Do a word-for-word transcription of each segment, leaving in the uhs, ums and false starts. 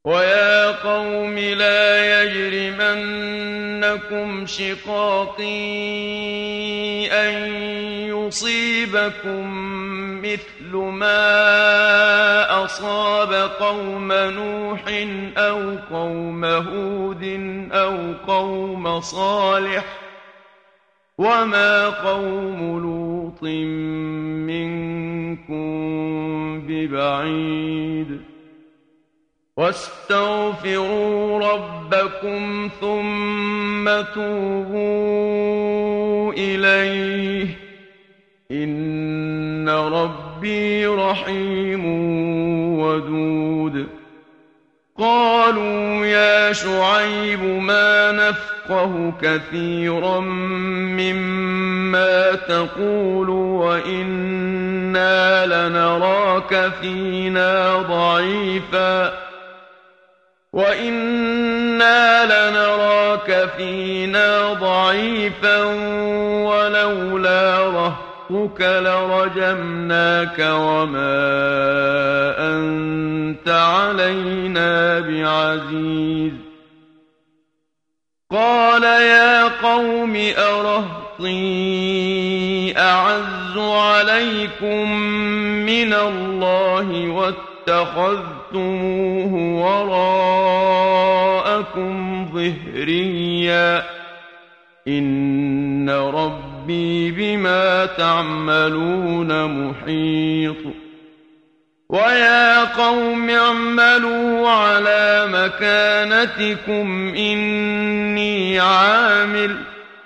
ويا قوم لا يجرمنكم شقاقي أن يصيبكم مثل ما أصاب قوم نوح أو قوم هود أو قوم صالح وما قوم لوط منكم ببعيد واستغفروا ربكم ثم توبوا إليه إن ربي رحيم ودود قالوا يا شعيب ما نفقه كثيرا مما تقول وإنا لنراك فينا ضعيفا وَإِنَّا لَنَرَاكَ فِينَا ضَعِيفًا وَلَوْلَا رَهْطُكَ لَرَجَمْنَاكَ وَمَا أَنتَ عَلَيْنَا بِعَزِيزٍ قَالَ يَا قَوْمِ أَرَهْطِي أَعَزُّ عَلَيْكُمْ مِنَ اللَّهِ واتخذتموه وراءكم ظهريا إن ربي بما تعملون محيط ويا قوم اعملوا على مكانتكم إني عامل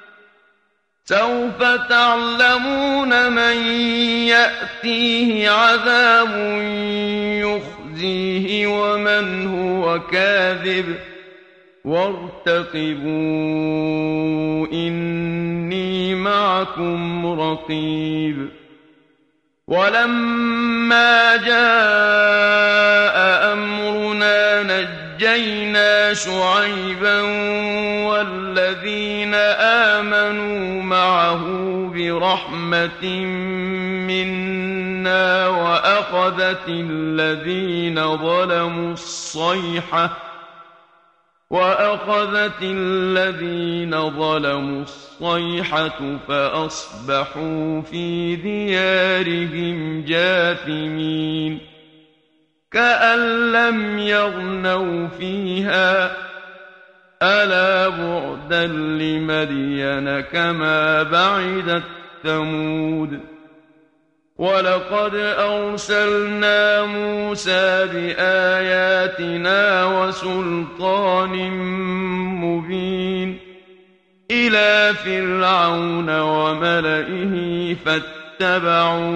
سوف تعلمون من يأتيه عذاب يخزيه ومن هو كاذب وارتقبوا إني معكم رقيب ولما جاء أمرنا نجينا شعيبا والذين آمنوا معه برحمة منا وأخذت الذين ظلموا الصيحة وأخذت الذين ظلموا الصيحة فأصبحوا في ديارهم جاثمين كأن لم يغنوا فيها ألا بعدا لمدين كما بعدت ثمود ولقد أرسلنا موسى بآياتنا وسلطان مبين إلى فرعون وملئه فاتبعوا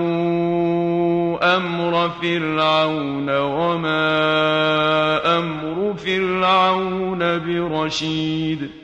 أمر فرعون وما أمر فرعون برشيد